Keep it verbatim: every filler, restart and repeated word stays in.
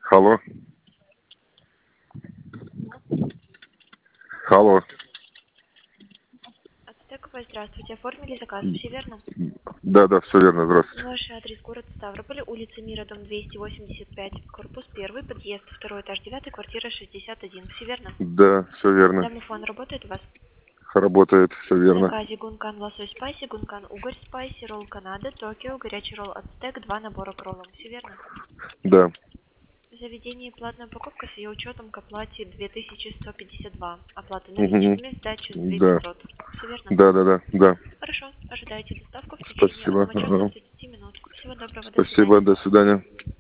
Алло. Алло. Ацтековая, здравствуйте. Оформили заказ, все верно? Да, да, все верно, здравствуйте. Ваш адрес город Ставрополь, улица Мира, дом двести восемьдесят пять, корпус первый, подъезд второй, этаж девятый, квартира шестьдесят один. Все верно? Да, все верно. Домофон работает у вас? Работает, все В верно. заказе гункан лосось спайси, гункан угорь спайси, ролл Канада, Токио, горячий ролл Ацтек, два набора к роллам. Все верно? Да. В заведении платная упаковка с ее учетом к оплате две тысячи сто пятьдесят два. Оплата Угу. наличными, сдача две Да. пятьсот. Все верно? Да, да, да, да. Хорошо. Ожидайте доставку в течение Спасибо. одного часа Ага. тридцати минут. Всего доброго. До свидания. Спасибо, до свидания.